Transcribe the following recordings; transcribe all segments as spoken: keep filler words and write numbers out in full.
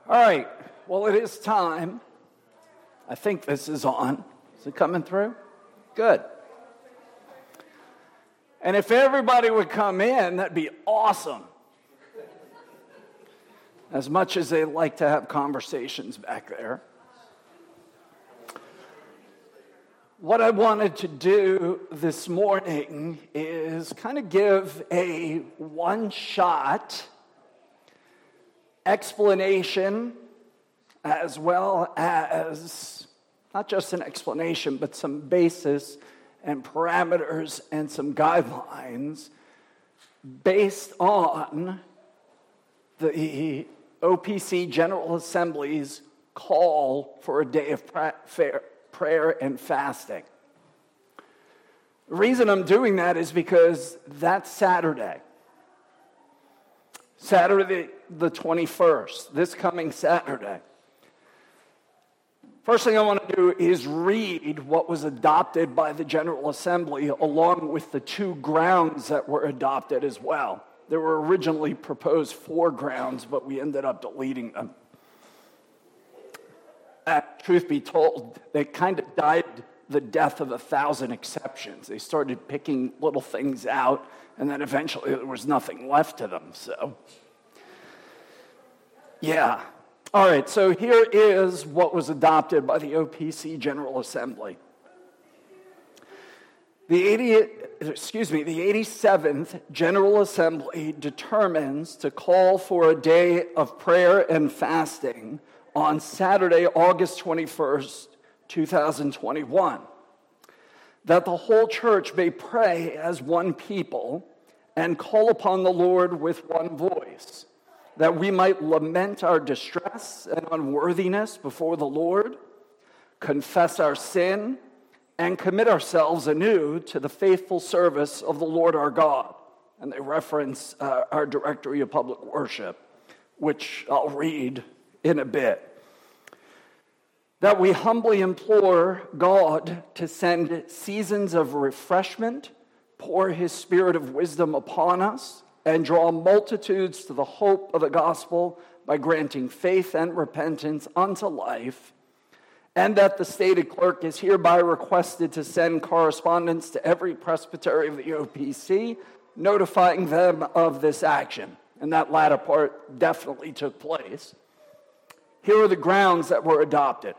All right, well, it is time. I think this is on. Is it coming through? Good. And if everybody would come in, that'd be awesome. As much as they like to have conversations back there. What I wanted to do this morning is kind of give a one-shot explanation, as well as not just an explanation, but some basis and parameters and some guidelines based on the O P C General Assembly's call for a day of prayer and fasting. The reason I'm doing that is because that's Saturday. Saturday the twenty-first, this coming Saturday. First thing I want to do is read what was adopted by the General Assembly along with the two grounds that were adopted as well. There were originally proposed four grounds, but we ended up deleting them. Uh, truth be told, they kind of died the death of a thousand exceptions. They started picking little things out, and then eventually there was nothing left to them. So, yeah. All right, so here is what was adopted by the O P C General Assembly. The eightieth, excuse me, the eighty-seventh General Assembly determines to call for a day of prayer and fasting on Saturday, August twenty-first, twenty twenty-one, that the whole church may pray as one people and call upon the Lord with one voice, that we might lament our distress and unworthiness before the Lord, confess our sin, and commit ourselves anew to the faithful service of the Lord our God. And they reference uh, our Directory of Public Worship, which I'll read in a bit. That we humbly implore God to send seasons of refreshment, pour his spirit of wisdom upon us, and draw multitudes to the hope of the gospel by granting faith and repentance unto life, and that the stated clerk is hereby requested to send correspondence to every presbytery of the O P C, notifying them of this action. And that latter part definitely took place. Here are the grounds that were adopted.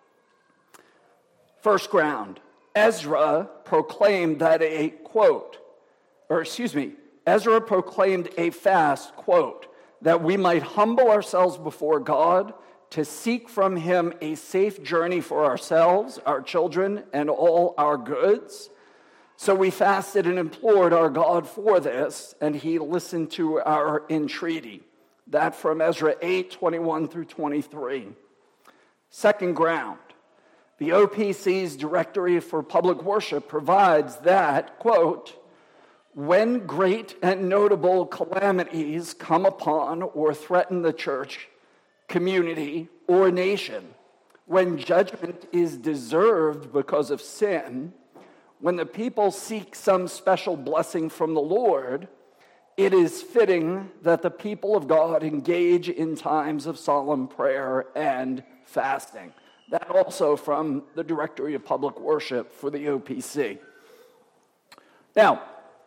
First ground, Ezra proclaimed that a, quote, or excuse me, Ezra proclaimed a fast, quote, that we might humble ourselves before God to seek from him a safe journey for ourselves, our children, and all our goods. So we fasted and implored our God for this, and he listened to our entreaty. That from Ezra eight, twenty-one through twenty-three. Second ground, the O P C's Directory for Public Worship provides that, quote, when great and notable calamities come upon or threaten the church, community, or nation, when judgment is deserved because of sin, when the people seek some special blessing from the Lord, it is fitting that the people of God engage in times of solemn prayer and fasting. That also from the Directory of Public Worship for the O P C. Now,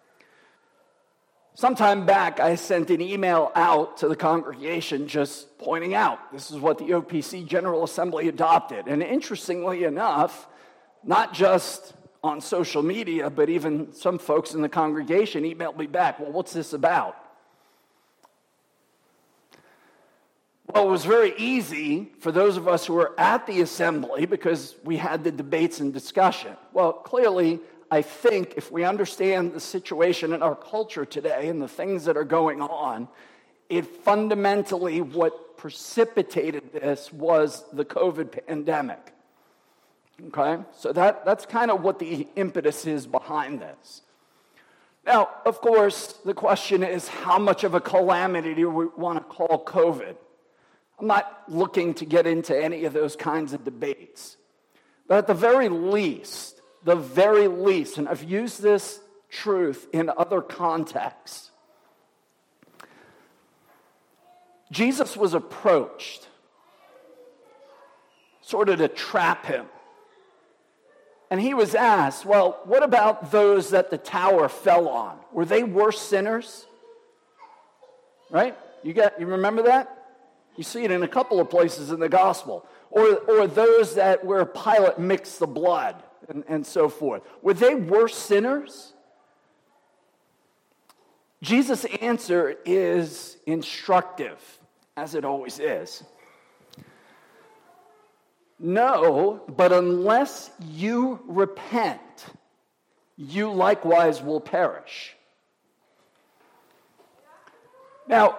sometime back, I sent an email out to the congregation just pointing out this is what the O P C General Assembly adopted. And interestingly enough, not just on social media, but even some folks in the congregation emailed me back, well, what's this about? Well, it was very easy for those of us who were at the assembly because we had the debates and discussion. Well, clearly, I think if we understand the situation in our culture today and the things that are going on, it fundamentally, what precipitated this was the COVID pandemic. Okay? So that, that's kind of what the impetus is behind this. Now, of course, the question is how much of a calamity do we want to call COVID? I'm not looking to get into any of those kinds of debates. But at the very least, the very least, and I've used this truth in other contexts, Jesus was approached sort of to trap him. And he was asked, well, what about those that the tower fell on? Were they worse sinners? Right? You got, you remember that? You see it in a couple of places in the gospel. Or, or those that where Pilate mixed the blood and, and so forth. Were they worse sinners? Jesus' answer is instructive, as it always is. No, but unless you repent, you likewise will perish. Now,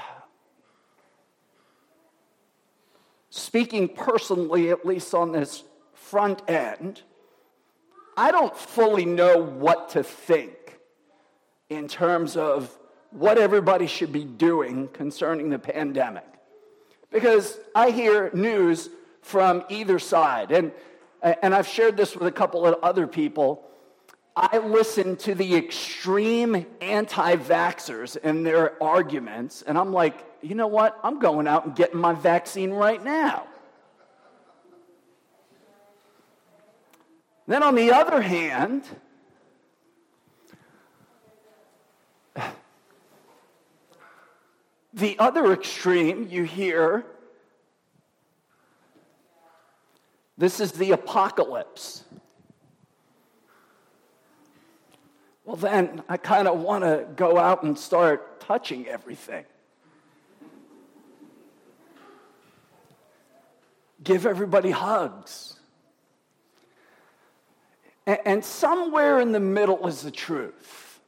speaking personally, at least on this front end, I don't fully know what to think in terms of what everybody should be doing concerning the pandemic. Because I hear news from either side. And, and I've shared this with a couple of other people. I listen to the extreme anti-vaxxers and their arguments, and I'm like, you know what? I'm going out and getting my vaccine right now. Then on the other hand, the other extreme, you hear, this is the apocalypse. Well, then I kind of want to go out and start touching everything. Give everybody hugs. And, and somewhere in the middle is the truth.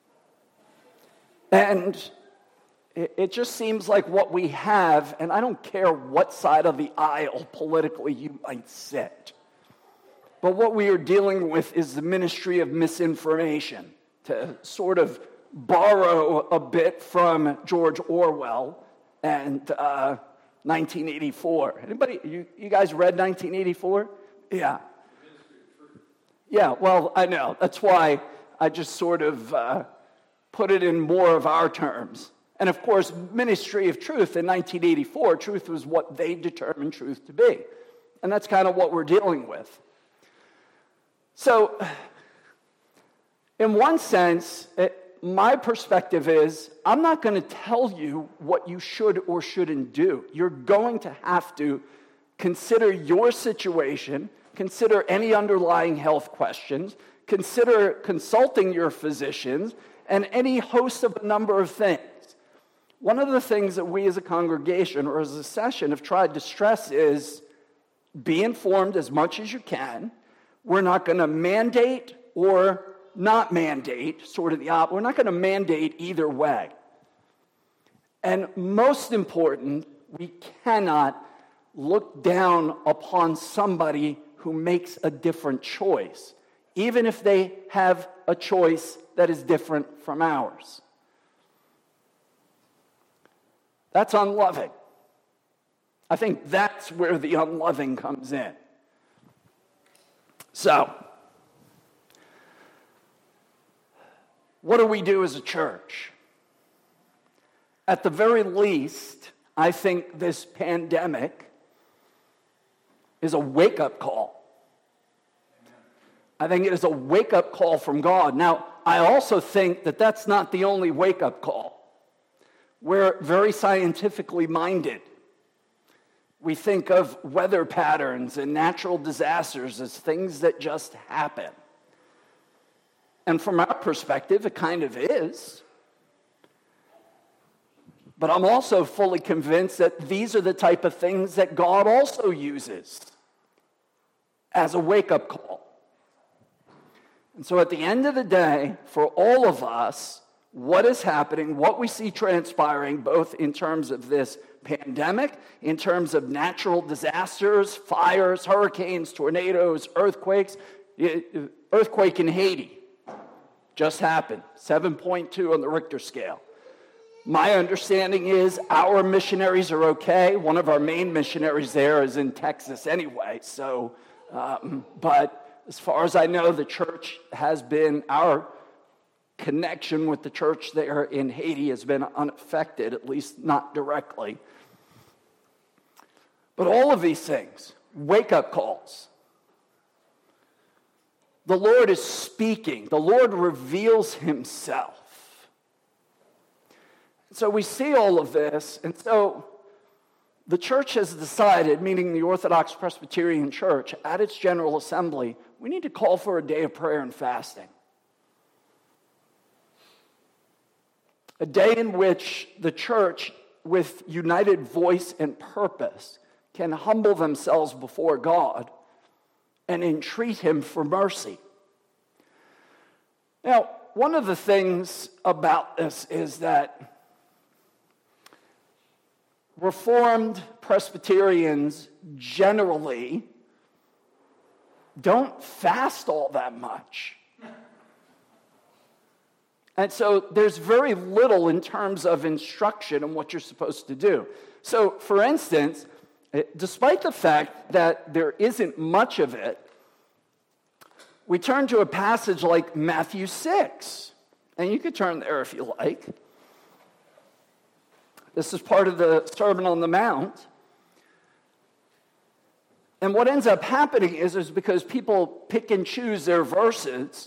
And it, it just seems like what we have, and I don't care what side of the aisle politically you might sit, but what we are dealing with is the ministry of misinformation, to sort of borrow a bit from George Orwell and uh, nineteen eighty-four. Anybody, you, you guys read nineteen eighty-four? Yeah. Yeah, well, I know. That's why I just sort of uh, put it in more of our terms. And of course, Ministry of Truth in nineteen eighty-four, truth was what they determined truth to be. And that's kind of what we're dealing with. So, in one sense, it, my perspective is, I'm not going to tell you what you should or shouldn't do. You're going to have to consider your situation, consider any underlying health questions, consider consulting your physicians, and any host of a number of things. One of the things that we as a congregation or as a session have tried to stress is be informed as much as you can. We're not going to mandate or not mandate, sort of the opposite. We're not going to mandate either way. And most important, we cannot look down upon somebody who makes a different choice, even if they have a choice that is different from ours. That's unloving. I think that's where the unloving comes in. So, what do we do as a church? At the very least, I think this pandemic is a wake-up call. I think it is a wake-up call from God. Now, I also think that that's not the only wake-up call. We're very scientifically minded. We think of weather patterns and natural disasters as things that just happen. And from our perspective, it kind of is. But I'm also fully convinced that these are the type of things that God also uses as a wake-up call. And so at the end of the day, for all of us, what is happening, what we see transpiring, both in terms of this pandemic, in terms of natural disasters, fires, hurricanes, tornadoes, earthquakes. Earthquake in Haiti just happened, seven point two on the Richter scale. My understanding is our missionaries are okay. One of our main missionaries there is in Texas anyway. So, um, but as far as I know, the church has been, our connection with the church there in Haiti has been unaffected, at least not directly. But all of these things, wake-up calls. The Lord is speaking. The Lord reveals himself. So we see all of this, and so the church has decided, meaning the Orthodox Presbyterian Church, at its General Assembly, we need to call for a day of prayer and fasting. A day in which the church, with united voice and purpose, can humble themselves before God and entreat him for mercy. Now, one of the things about this is that Reformed Presbyterians generally don't fast all that much. And so there's very little in terms of instruction on what you're supposed to do. So, for instance, despite the fact that there isn't much of it, we turn to a passage like Matthew six. And you could turn there if you like. This is part of the Sermon on the Mount. And what ends up happening is, is because people pick and choose their verses,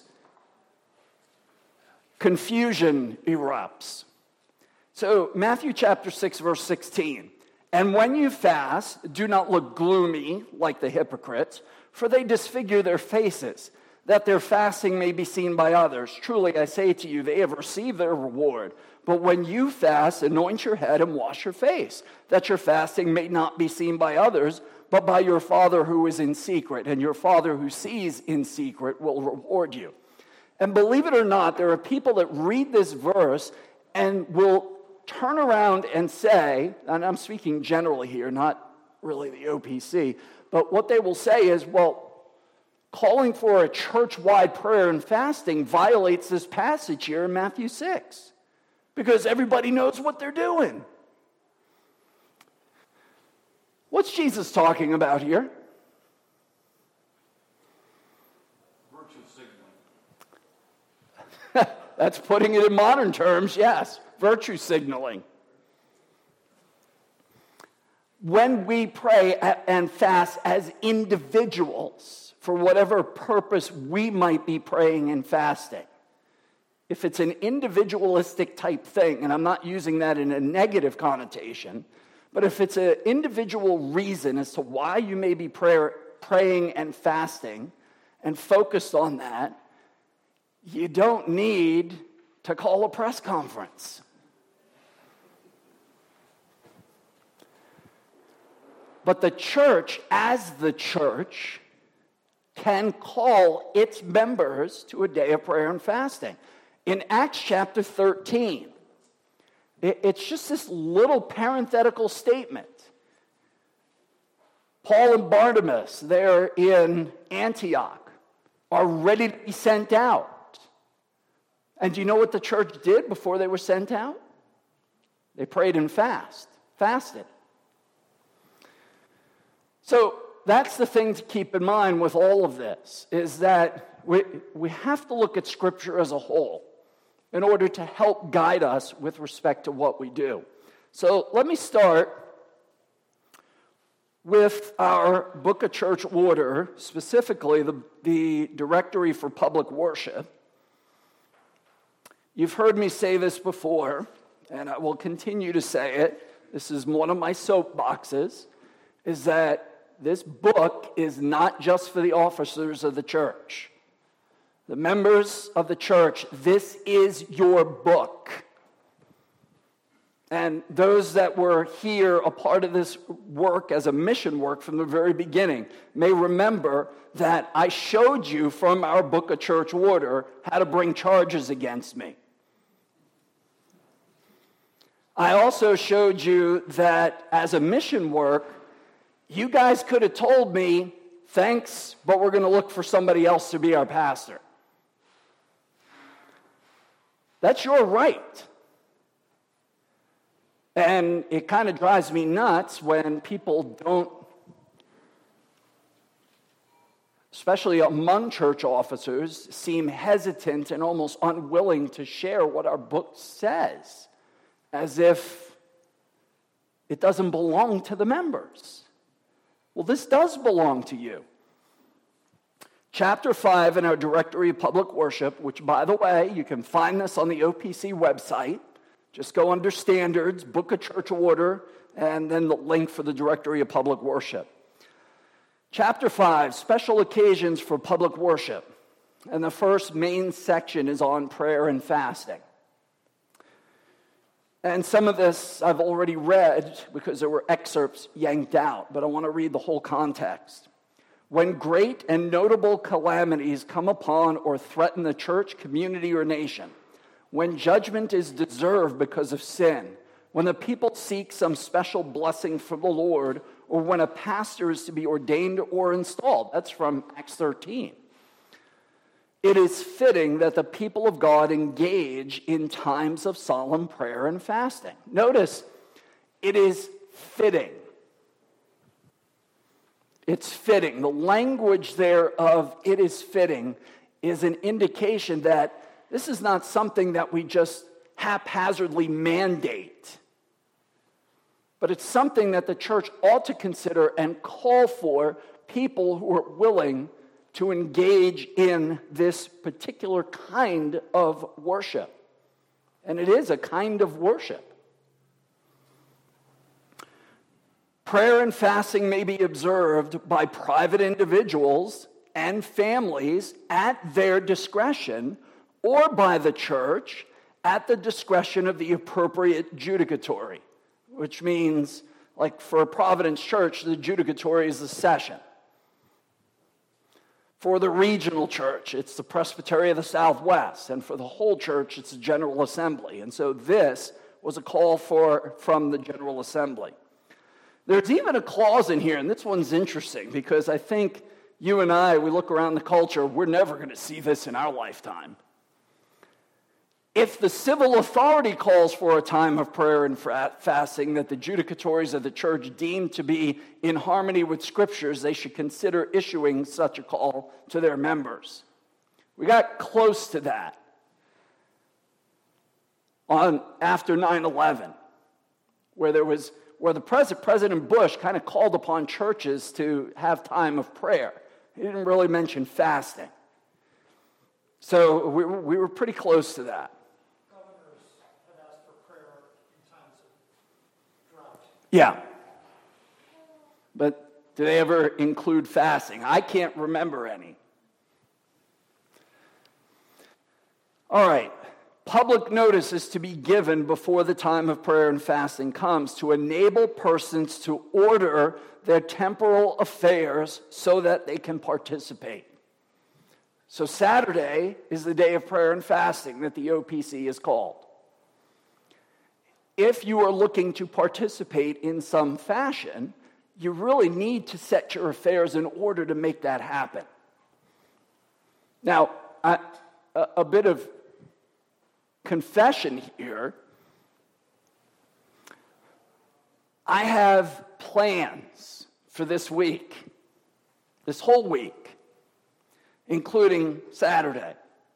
confusion erupts. So Matthew chapter six, verse sixteen. And when you fast, do not look gloomy like the hypocrites, for they disfigure their faces, that their fasting may be seen by others. Truly, I say to you, they have received their reward. But when you fast, anoint your head and wash your face, that your fasting may not be seen by others, but by your Father who is in secret. And your Father who sees in secret will reward you. And believe it or not, there are people that read this verse and will turn around and say, and I'm speaking generally here, not really the O P C, but what they will say is, well, calling for a church-wide prayer and fasting violates this passage here in Matthew six, because everybody knows what they're doing. What's Jesus talking about here? Virtue signaling. That's putting it in modern terms, yes. Virtue signaling. When we pray and fast as individuals for whatever purpose we might be praying and fasting, if it's an individualistic type thing, and I'm not using that in a negative connotation, but if it's an individual reason as to why you may be prayer, praying and fasting and focused on that, you don't need to call a press conference. But the church, as the church, can call its members to a day of prayer and fasting. In Acts chapter thirteen, it's just this little parenthetical statement. Paul and Barnabas, there in Antioch, are ready to be sent out. And do you know what the church did before they were sent out? They prayed and fast, fasted. So that's the thing to keep in mind with all of this, is that we, we have to look at Scripture as a whole in order to help guide us with respect to what we do. So let me start with our Book of Church Order, specifically the, the Directory for Public Worship. You've heard me say this before, and I will continue to say it. This is one of my soapboxes, is that this book is not just for the officers of the church. The members of the church, this is your book. And those that were here, a part of this work as a mission work from the very beginning, may remember that I showed you from our Book of Church Order how to bring charges against me. I also showed you that as a mission work, you guys could have told me, thanks, but we're going to look for somebody else to be our pastor. That's your right. And it kind of drives me nuts when people don't, especially among church officers, seem hesitant and almost unwilling to share what our book says, as if it doesn't belong to the members. Well, this does belong to you. Chapter five in our Directory of Public Worship, which, by the way, you can find this on the O P C website. Just go under Standards, Book of Church Order, and then the link for the Directory of Public Worship. Chapter five, Special Occasions for Public Worship. And the first main section is on prayer and fasting. And some of this I've already read because there were excerpts yanked out, but I want to read the whole context. When great and notable calamities come upon or threaten the church, community, or nation, when judgment is deserved because of sin, when the people seek some special blessing from the Lord, or when a pastor is to be ordained or installed. That's from Acts thirteen. It is fitting that the people of God engage in times of solemn prayer and fasting. Notice, it is fitting. It's fitting. The language there of it is fitting is an indication that this is not something that we just haphazardly mandate, but it's something that the church ought to consider and call for people who are willing to engage in this particular kind of worship. And it is a kind of worship. Prayer and fasting may be observed by private individuals and families at their discretion, or by the church at the discretion of the appropriate judicatory, which means, like for a Providence church, the judicatory is the session. For the regional church, it's the Presbytery of the Southwest, and for the whole church, it's the General Assembly. And so this was a call for from the General Assembly. There's even a clause in here, and this one's interesting, because I think you and I, we look around the culture, we're never going to see this in our lifetime. If the civil authority calls for a time of prayer and fasting that the judicatories of the church deem to be in harmony with scriptures, they should consider issuing such a call to their members. We got close to that on after nine eleven, where there was where the president, President Bush kind of called upon churches to have time of prayer. He didn't really mention fasting. So we, we were pretty close to that. Yeah. But do they ever include fasting? I can't remember any. All right. Public notice is to be given before the time of prayer and fasting comes to enable persons to order their temporal affairs so that they can participate. So Saturday is the day of prayer and fasting that the O P C is called. If you are looking to participate in some fashion, you really need to set your affairs in order to make that happen. Now, I, a, a bit of confession here. I have plans for this week, this whole week, including Saturday.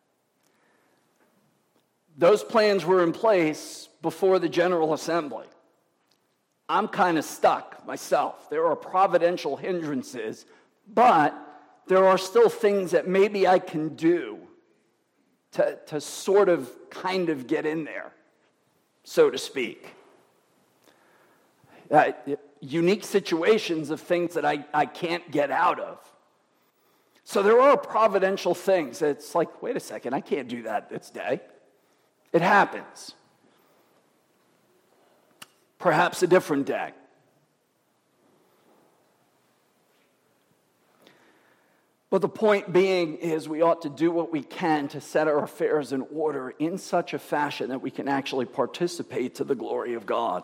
Those plans were in place before the General Assembly. I'm kind of stuck myself. There are providential hindrances, but there are still things that maybe I can do to, to sort of kind of get in there, so to speak. Uh, unique situations of things that I, I can't get out of. So there are providential things. It's like, wait a second, I can't do that this day. It happens. Perhaps a different day. But the point being is we ought to do what we can to set our affairs in order in such a fashion that we can actually participate to the glory of God.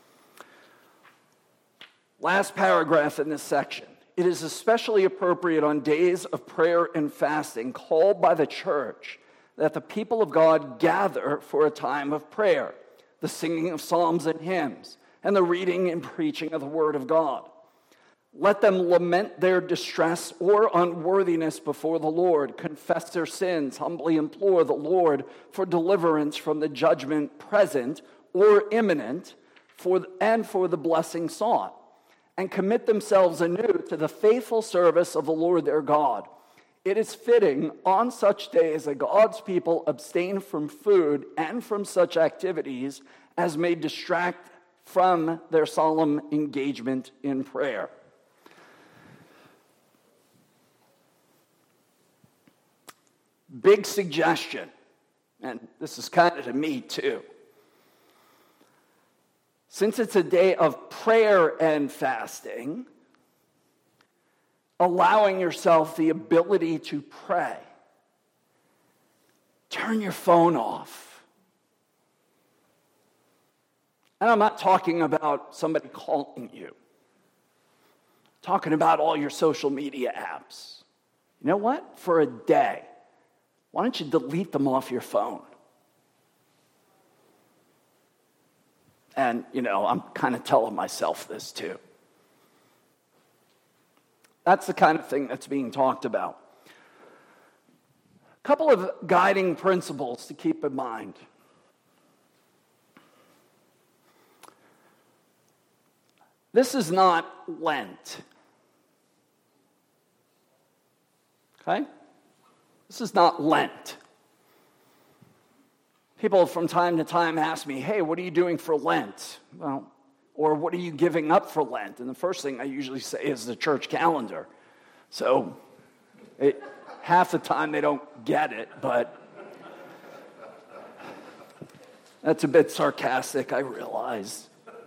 Last paragraph in this section. It is especially appropriate on days of prayer and fasting called by the church that the people of God gather for a time of prayer, the singing of psalms and hymns, and the reading and preaching of the word of God. Let them lament their distress or unworthiness before the Lord, confess their sins, humbly implore the Lord for deliverance from the judgment present or imminent, for, and for the blessing sought, and commit themselves anew to the faithful service of the Lord their God. It is fitting on such days that God's people abstain from food and from such activities as may distract from their solemn engagement in prayer. Big suggestion, and this is kind of to me too. Since it's a day of prayer and fasting, allowing yourself the ability to pray, turn your phone off. And I'm not talking about somebody calling you. I'm talking about all your social media apps. You know what? For a day, why don't you delete them off your phone? And, you know, I'm kind of telling myself this too. That's the kind of thing that's being talked about. A couple of guiding principles to keep in mind. This is not Lent. Okay? This is not Lent. People from time to time ask me, hey, what are you doing for Lent? Well, or what are you giving up for Lent? And the first thing I usually say is the church calendar. So it, half the time they don't get it, but that's a bit sarcastic, I realize.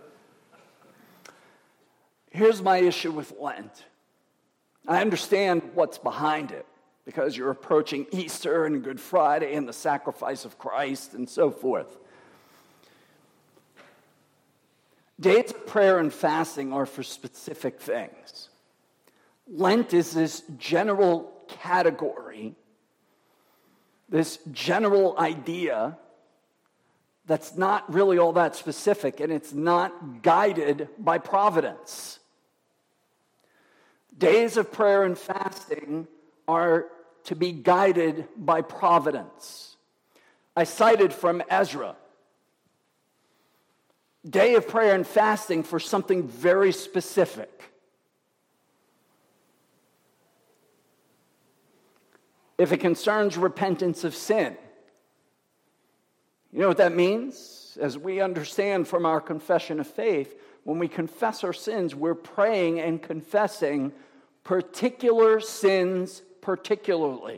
Here's my issue with Lent. I understand what's behind it, because you're approaching Easter and Good Friday and the sacrifice of Christ and so forth. Days of prayer and fasting are for specific things. Lent is this general category, this general idea that's not really all that specific, and it's not guided by providence. Days of prayer and fasting are to be guided by providence. I cited from Ezra. Day of prayer and fasting for something very specific. If it concerns repentance of sin, you know what that means? As we understand from our confession of faith, when we confess our sins, we're praying and confessing particular sins particularly.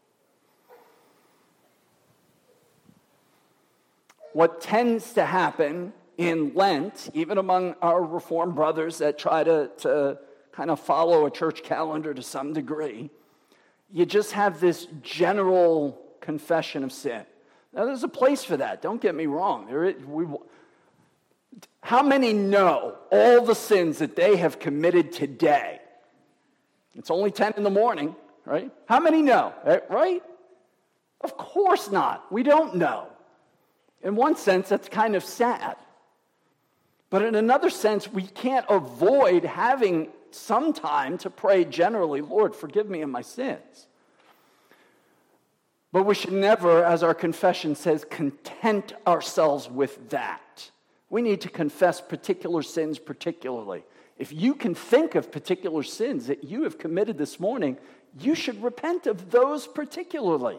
What tends to happen in Lent, even among our Reformed brothers that try to, to kind of follow a church calendar to some degree, you just have this general confession of sin. Now, there's a place for that. Don't get me wrong. There is, we, how many know all the sins that they have committed today? It's only ten in the morning, right? How many know, right? Of course not. We don't know. In one sense, that's kind of sad. But in another sense, we can't avoid having some time to pray generally, Lord, forgive me of my sins. But we should never, as our confession says, content ourselves with that. We need to confess particular sins particularly. If you can think of particular sins that you have committed this morning, you should repent of those particularly.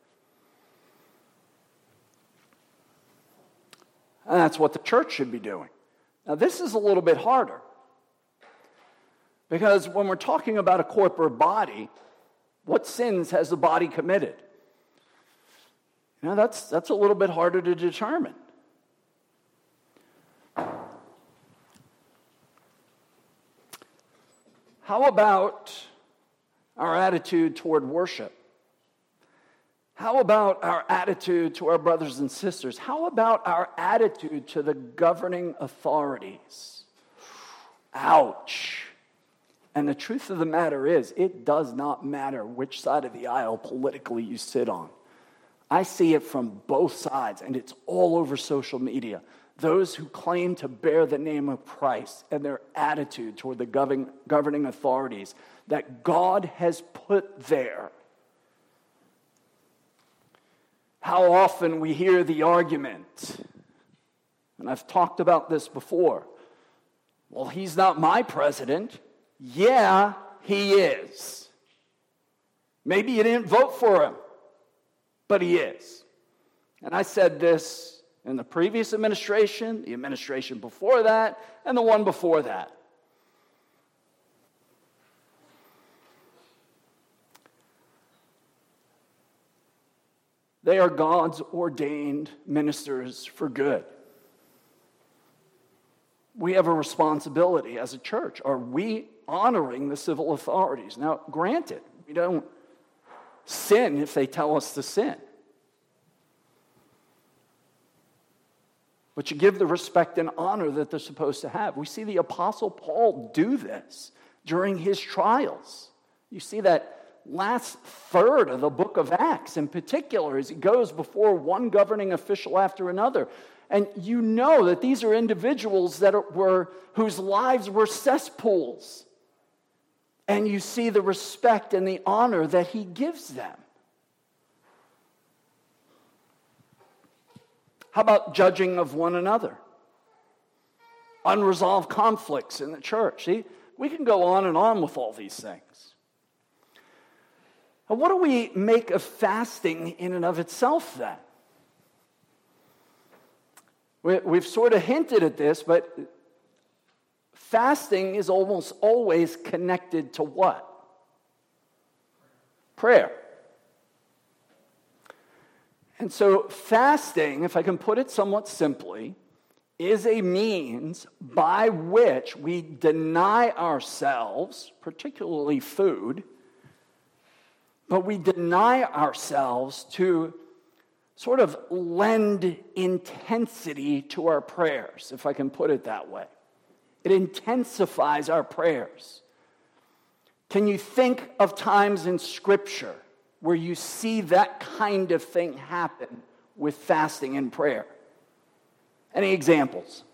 And that's what the church should be doing. Now, this is a little bit harder. Because when we're talking about a corporate body, what sins has the body committed? You know, that's, that's a little bit harder to determine. How about our attitude toward worship? How about our attitude to our brothers and sisters? How about our attitude to the governing authorities? Ouch. And the truth of the matter is, it does not matter which side of the aisle politically you sit on. I see it from both sides, and it's all over social media. Those who claim to bear the name of Christ and their attitude toward the governing, governing authorities that God has put there. How often we hear the argument, and I've talked about this before, Well, he's not my president. Yeah, he is. Maybe you didn't vote for him, but he is. And I said this in the previous administration, the administration before that, and the one before that. They are God's ordained ministers for good. We have a responsibility as a church. Are we honoring the civil authorities? Now, granted, we don't sin if they tell us to sin. But you give the respect and honor that they're supposed to have. We see the Apostle Paul do this during his trials. You see that last third of the book of Acts in particular as he goes before one governing official after another. And you know that these are individuals that are, were whose lives were cesspools. And you see the respect and the honor that he gives them. How about judging of one another? Unresolved conflicts in the church. See, we can go on and on with all these things. Now, what do we make of fasting in and of itself then? We've sort of hinted at this, but fasting is almost always connected to what? Prayer. And so fasting, if I can put it somewhat simply, is a means by which we deny ourselves, particularly food, but we deny ourselves to sort of lend intensity to our prayers, if I can put it that way. It intensifies our prayers. Can you think of times in Scripture where you see that kind of thing happen with fasting and prayer? Any examples?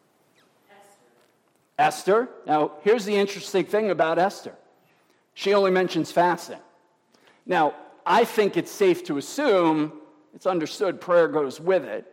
Esther. Esther. Now, here's the interesting thing about Esther. She only mentions fasting. Now, I think it's safe to assume it's understood prayer goes with it.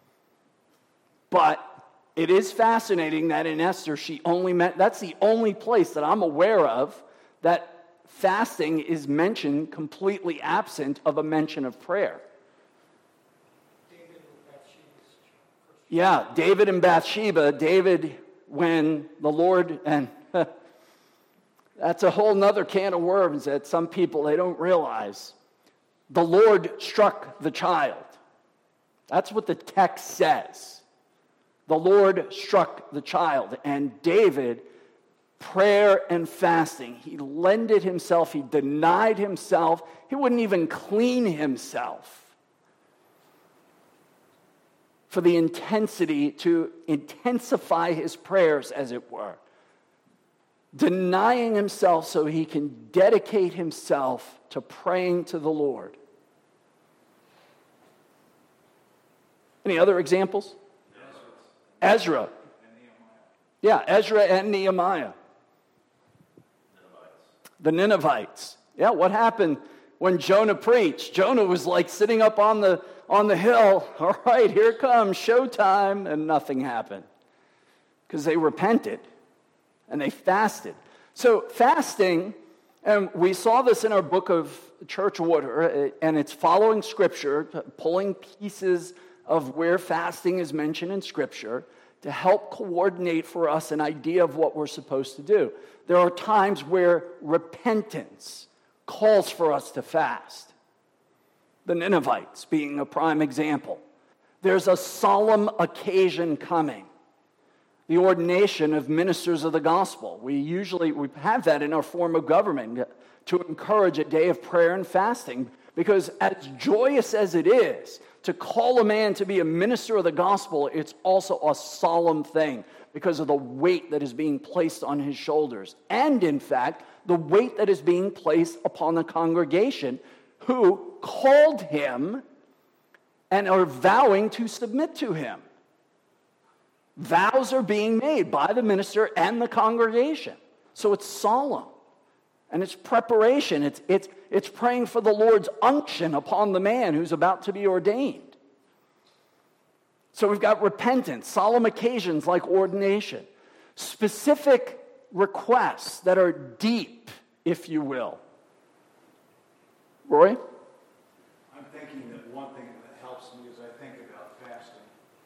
But it is fascinating that in Esther, she only meant, that's the only place that I'm aware of that fasting is mentioned completely absent of a mention of prayer. David and Bathsheba's Yeah, David and Bathsheba. David, when the Lord, and that's a whole nother can of worms that some people, they don't realize. The Lord struck the child. That's what the text says. The Lord struck the child. And David, prayer and fasting, he lended himself, he denied himself, he wouldn't even clean himself for the intensity, to intensify his prayers, as it were. Denying himself so he can dedicate himself to praying to the Lord. Any other examples? Ezra. Yeah, Ezra and Nehemiah. The Ninevites. Yeah, what happened when Jonah preached? Jonah was like sitting up on the on the hill. All right, here it comes, showtime, and nothing happened. Because they repented and they fasted. So fasting, and we saw this in our book of Church Order, and it's following Scripture, pulling pieces of where fasting is mentioned in Scripture to help coordinate for us an idea of what we're supposed to do. There are times where repentance calls for us to fast. The Ninevites being a prime example. There's a solemn occasion coming. The ordination of ministers of the gospel. We usually we have that in our form of government to encourage a day of prayer and fasting, because as joyous as it is to call a man to be a minister of the gospel, it's also a solemn thing because of the weight that is being placed on his shoulders. And in fact, the weight that is being placed upon the congregation who called him and are vowing to submit to him. Vows are being made by the minister and the congregation. So it's solemn. And it's preparation. It's, it's, it's praying for the Lord's unction upon the man who's about to be ordained. So we've got repentance, solemn occasions like ordination. specific requests that are deep, if you will. Roy? I'm thinking that one thing that helps me as I think about fasting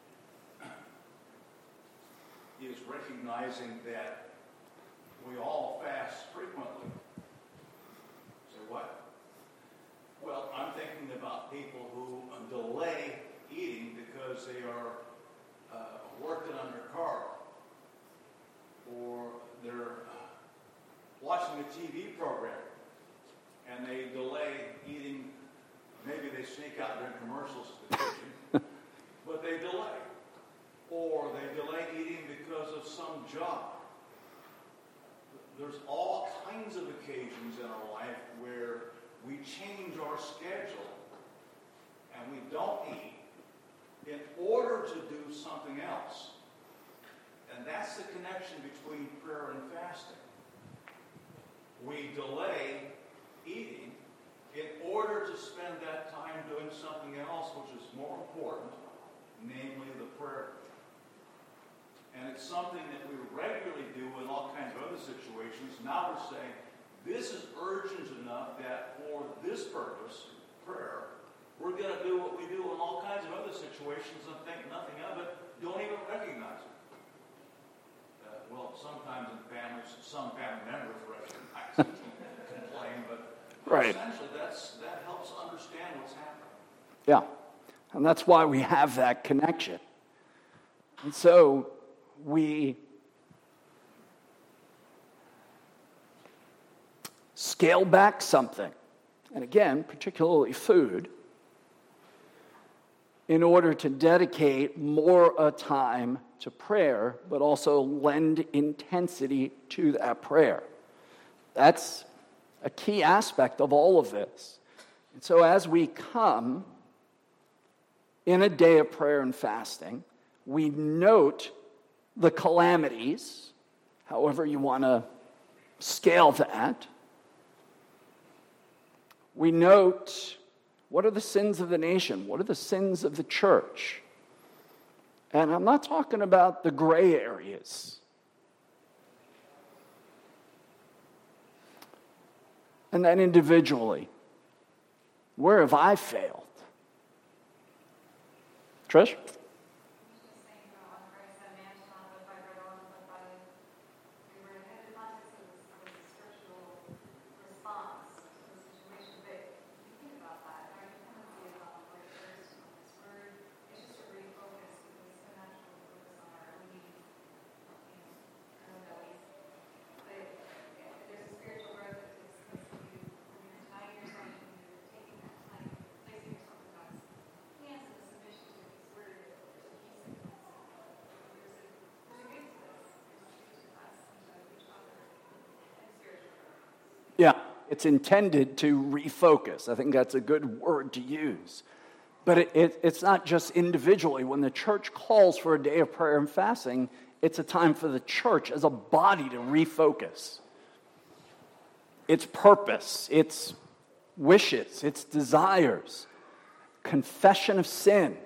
is recognizing that we all fast frequently. Say what? Well, I'm thinking about people who delay eating because they are uh, working on their car, or they're uh, watching a T V program and they delay eating. Maybe they sneak out during commercials to the kitchen, but they delay. Or they delay eating because of some job. There's all kinds of occasions in our life where we change our schedule and we don't eat in order to do something else. And that's the connection between prayer and fasting. We delay eating in order to spend that time doing something else which is more important, namely the prayer. And it's something that we regularly do in all kinds of other situations. Now we're saying, this is urgent enough that for this purpose, prayer, we're going to do what we do in all kinds of other situations and think nothing of it, don't even recognize it. Uh, well, sometimes in families, some family members recognize it and complain, but Right. essentially that's, that helps understand what's happening. Yeah. And that's why we have that connection. And so we scale back something, and again, particularly food, in order to dedicate more a time to prayer, but also lend intensity to that prayer. That's a key aspect of all of this. And so as we come in a day of prayer and fasting, we note the calamities, however you want to scale that. We note what are the sins of the nation, what are the sins of the church. And I'm not talking about the gray areas. And then individually, where have I failed? Trish? Yeah, it's intended to refocus. I think that's a good word to use. But it, it, it's not just individually. When the church calls for a day of prayer and fasting, it's a time for the church as a body to refocus. Its purpose, its wishes, its desires, confession of sin,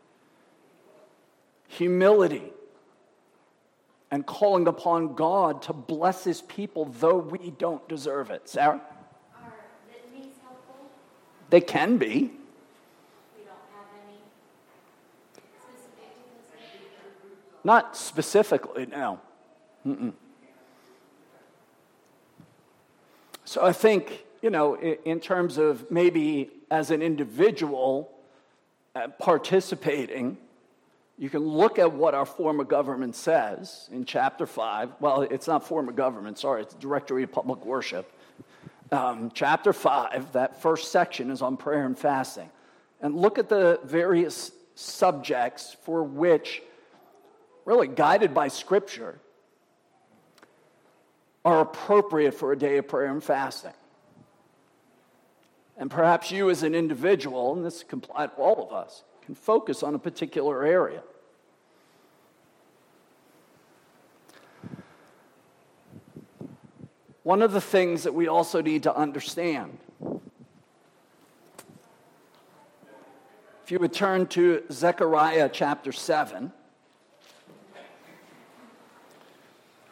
humility, and calling upon God to bless his people, though we don't deserve it. Sarah? Are litanies helpful? They can be. We don't have any specific to this. Not specifically, no. Mm-mm. So I think, you know, in terms of maybe as an individual uh, participating, you can look at what our form of government says in chapter five. Well, it's not form of government, sorry, it's Directory of Public Worship. Um, chapter five, that first section is on prayer and fasting. And look at the various subjects for which, really guided by Scripture, are appropriate for a day of prayer and fasting. And perhaps you as an individual, and this can apply to all of us, can focus on a particular area. One of the things that we also need to understand, if you would turn to Zechariah chapter seven,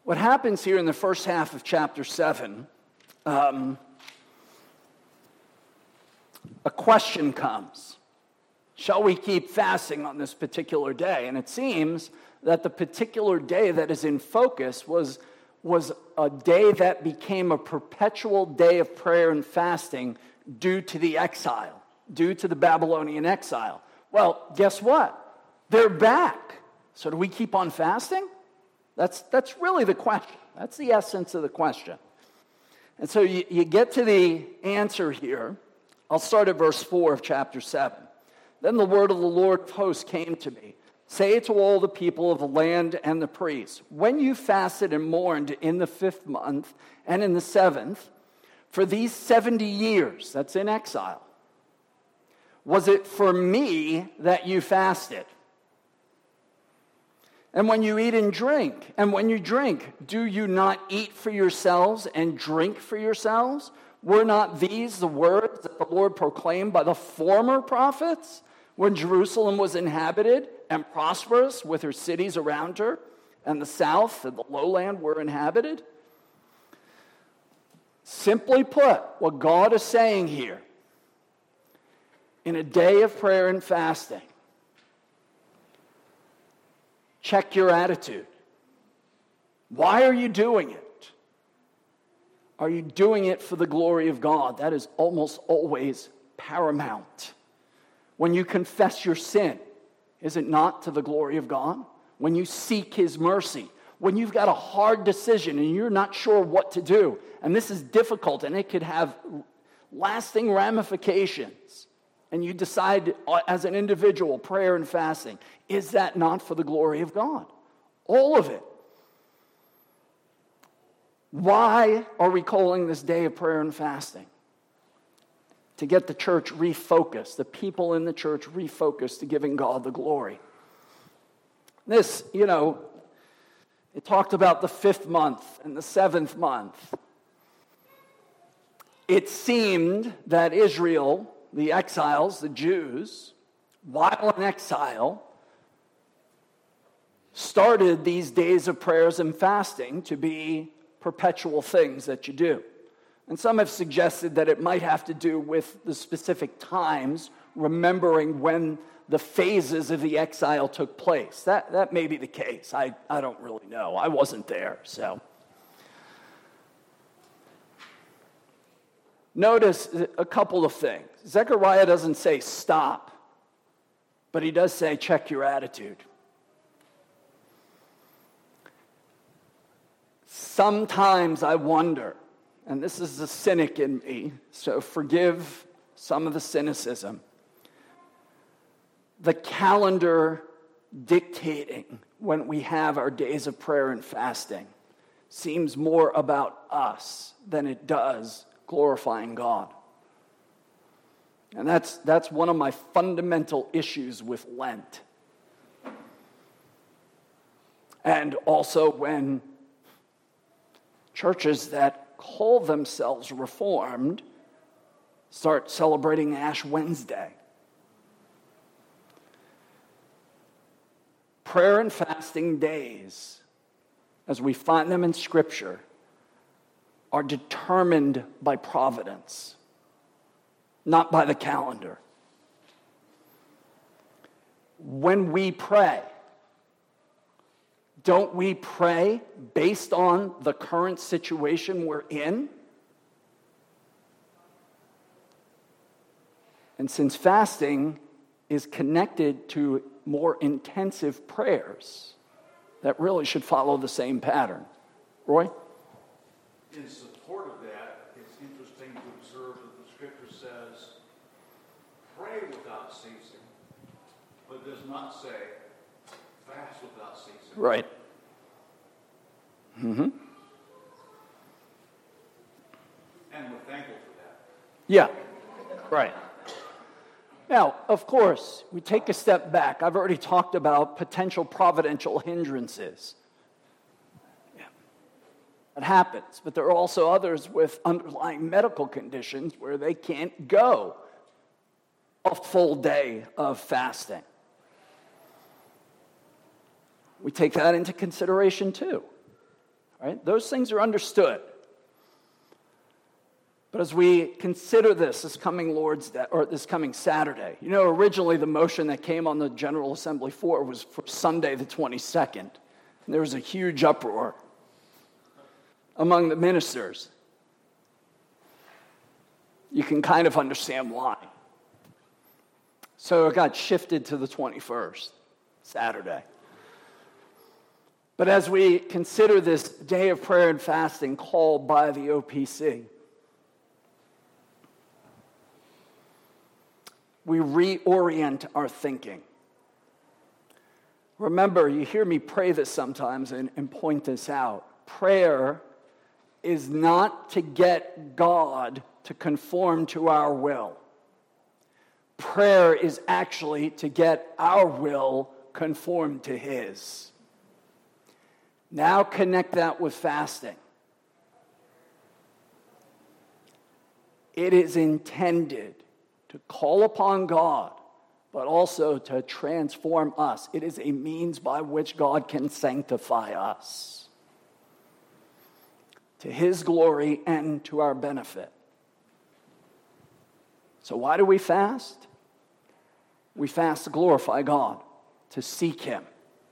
What happens here in the first half of chapter seven, um, a question comes. Shall we keep fasting on this particular day? And it seems that the particular day that is in focus was, was a day that became a perpetual day of prayer and fasting due to the exile, due to the Babylonian exile. Well, guess what? They're back. So do we keep on fasting? That's, that's really the question. That's the essence of the question. And so you, you get to the answer here. I'll start at verse four of chapter seven. Then the word of the Lord of hosts came to me. Say to all the people of the land and the priests, when you fasted and mourned in the fifth month and in the seventh, for these seventy years, that's in exile, was it for me that you fasted? And when you eat and drink, and when you drink, do you not eat for yourselves and drink for yourselves? Were not these the words that the Lord proclaimed by the former prophets when Jerusalem was inhabited and prosperous with her cities around her, and the south and the lowland were inhabited? Simply put, what God is saying here, in a day of prayer and fasting, check your attitude. Why are you doing it? Are you doing it for the glory of God? That is almost always paramount. When you confess your sin, is it not to the glory of God? When you seek His mercy, when you've got a hard decision and you're not sure what to do, and this is difficult and it could have lasting ramifications, and you decide as an individual, prayer and fasting, is that not for the glory of God? All of it. Why are we calling this day of prayer and fasting? To get the church refocused, the people in the church refocused to giving God the glory. This, you know, it talked about the fifth month and the seventh month. It seemed that Israel, the exiles, the Jews, while in exile, started these days of prayers and fasting to be perpetual things that you do. And some have suggested that it might have to do with the specific times, remembering when the phases of the exile took place. That, that may be the case. I, I don't really know. I wasn't there, so. Notice a couple of things. Zechariah doesn't say stop, but he does say check your attitude. Sometimes I wonder, and this is the cynic in me, so forgive some of the cynicism. The calendar dictating when we have our days of prayer and fasting seems more about us than it does glorifying God. And that's, that's one of my fundamental issues with Lent. And also when churches that call themselves Reformed start celebrating Ash Wednesday. Prayer and fasting days, as we find them in Scripture, are determined by providence, not by the calendar. When we pray, don't we pray based on the current situation we're in? And since fasting is connected to more intensive prayers, that really should follow the same pattern. Roy? In support of that, it's interesting to observe that the Scripture says, pray without ceasing, but does not say, fast without ceasing. Right. Mm-hmm. And we're thankful for that. Yeah, right. Now, of course, we take a step back. I've already talked about potential providential hindrances. Yeah. It happens, but there are also others with underlying medical conditions where they can't go a full day of fasting. We take that into consideration too. right? Those things are understood. But as we consider this, this coming Lord's Day, or this coming Saturday, you know, originally the motion that came on the General Assembly floor was for Sunday the twenty-second. And there was a huge uproar among the ministers. You can kind of understand why. So it got shifted to the twenty-first, Saturday. But as we consider this day of prayer and fasting called by the O P C, we reorient our thinking. Remember, you hear me pray this sometimes and, and point this out. Prayer is not to get God to conform to our will. Prayer is actually to get our will conformed to His. Now connect that with fasting. It is intended to call upon God, but also to transform us. It is a means by which God can sanctify us to His glory and to our benefit. So why do we fast? We fast to glorify God, to seek Him.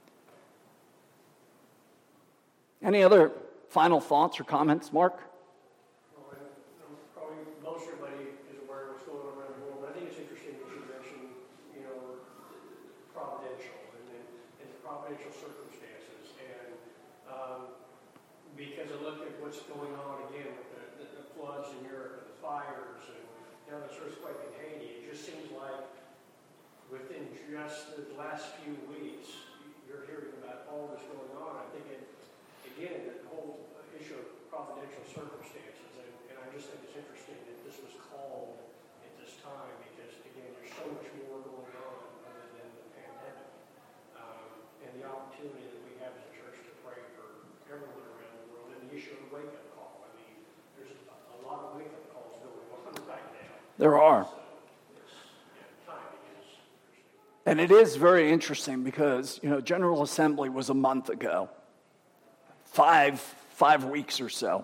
Any other final thoughts or comments, Mark? Well, I'm probably most everybody is aware of what's going on around the world, but I think it's interesting that you mentioned, you know, providential and then and the providential circumstances, and um, because I look at what's going on again with the, the, the floods in Europe and the fires and now the earthquake in Haiti, it just seems like within just the last few weeks, you're hearing about all this going on. I think it. Again, the whole issue of providential circumstances, and, and I just think it's interesting that this was called at this time because, again, there's so much more going on other than the pandemic, um, and the opportunity that we have as a church to pray for everyone around the world, and the issue of wake-up call. I mean, there's a, a lot of wake-up calls going on right now. There are. So it's, yeah, timing is interesting. And it is very interesting because, you know, General Assembly was a month ago. Five, five weeks or so.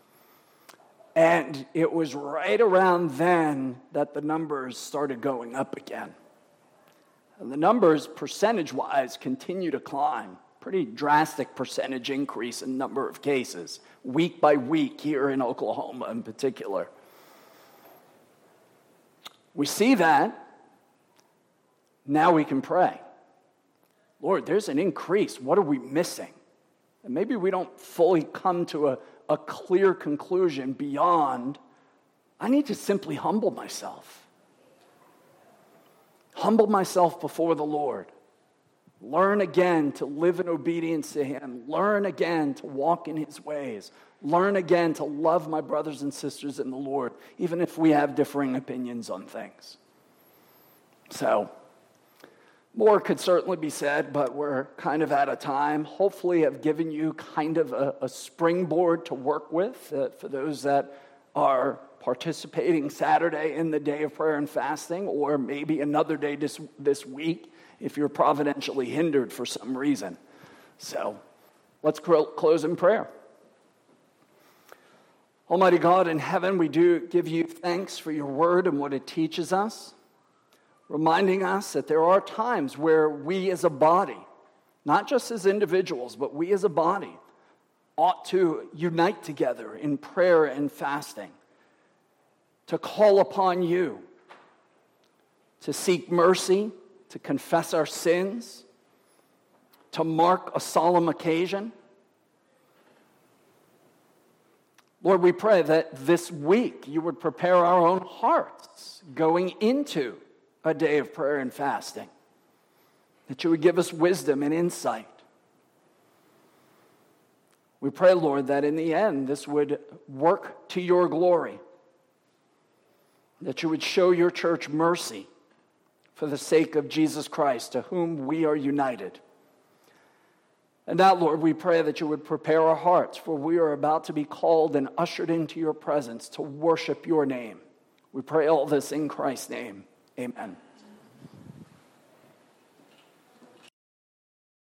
And it was right around then that the numbers started going up again. And the numbers, percentage-wise, continue to climb. Pretty drastic percentage increase in number of cases, week by week here in Oklahoma in particular. We see that. Now we can pray. Lord, there's an increase. What are we missing? And maybe we don't fully come to a, a clear conclusion beyond, I need to simply humble myself. Humble myself before the Lord. Learn again to live in obedience to Him. Learn again to walk in His ways. Learn again to love my brothers and sisters in the Lord, even if we have differing opinions on things. So, more could certainly be said, but we're kind of out of time. Hopefully I've given you kind of a, a springboard to work with uh, for those that are participating Saturday in the day of prayer and fasting, or maybe another day this, this week if you're providentially hindered for some reason. So let's close in prayer. Almighty God in heaven, we do give you thanks for your word and what it teaches us, reminding us that there are times where we as a body, not just as individuals, but we as a body, ought to unite together in prayer and fasting, to call upon you, to seek mercy, to confess our sins, to mark a solemn occasion. Lord, we pray that this week you would prepare our own hearts going into a day of prayer and fasting, that you would give us wisdom and insight. We pray, Lord, that in the end this would work to your glory, that you would show your church mercy for the sake of Jesus Christ, to whom we are united. And now, Lord, we pray that you would prepare our hearts, for we are about to be called and ushered into your presence to worship your name. We pray all this in Christ's name. Amen.